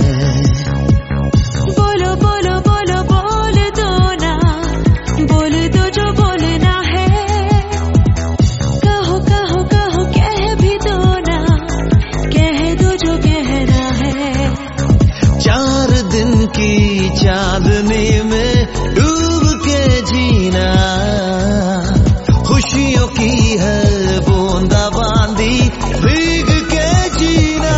बोलो बोलो बोलो बोल दो ना, बोल दो जो बोलना है। कहो कहो कहो कह भी दो ना, कह दो जो कहना है। 4 दिन की चांदनी में डूब के जीना, खुशियों की है बूंदा बांदी भीग के जीना।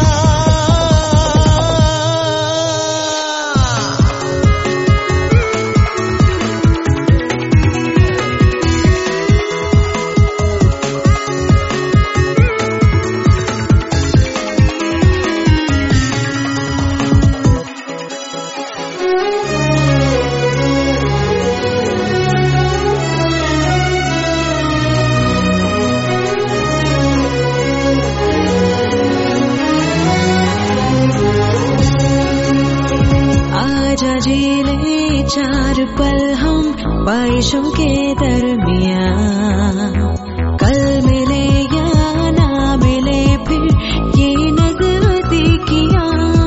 आजा जी ले 4 पल हम ख्वाहिशों के दरमियां, कल मिले या ना मिले फिर ये नजदीकियां।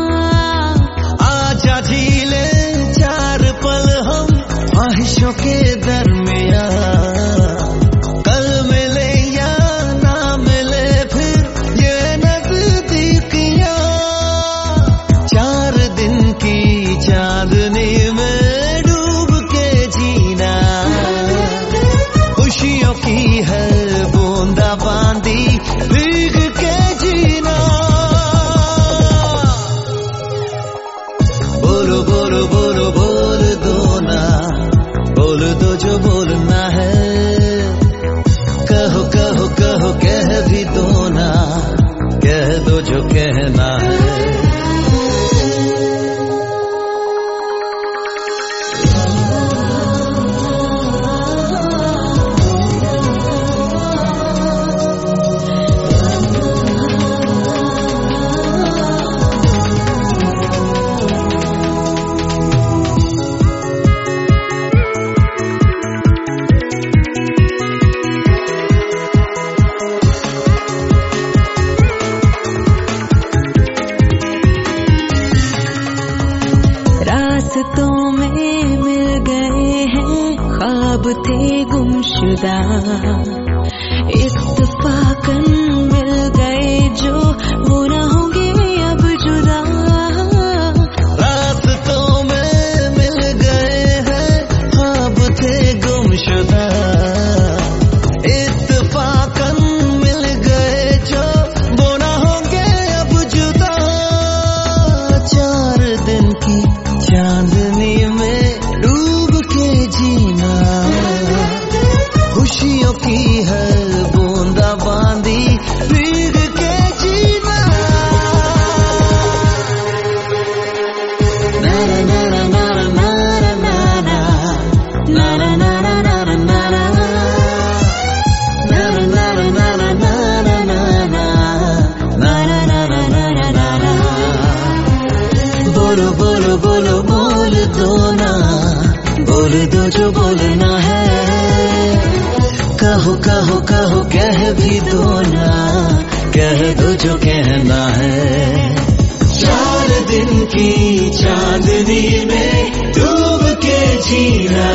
आजा झीले 4 पल हम ख्वाहिशों के दरमियां, कल मिले या ना मिले फिर ये नजदीकियां। 4 दिन की चांदनी में डूब के जीना, खुशियों की है बूंदा बांदी भीग के जीना। बोलो बोलो बोलो बोल दो ना, बोल दो जो बोलना है। कहो कहो कहो कह भी दो ना, कह दो जो कहना है। रास्तों में मिल गए हैं ख्वाब थे गुमशुदा, इत्तफाकन मिल गए जो वो ना होंगे अब जुदा। रास्तों में मिल गए हैं ख्वाब थे गुमशुदा, इत्तफाकन मिल गए जो वो ना होंगे अब जुदा। 4 दिन की चांदनी में डूब के जीना, खुशियों की है बूंदा बांदी भीग के जीना। नारा नारा नारा नारा नारा नारा नारा नारा नारा नारा नारा नारा नारा नारा नारा नारा नारा। बोलो बोलो बोलो बोल दो ना, बोल दो जो बोलना है। कहो कहो कहो कह भी दो ना, कह दो जो कहना है। 4 दिन की चांदनी में डूब के जीना,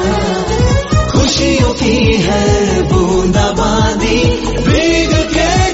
खुशियों की है बूंदा बांदी भीग के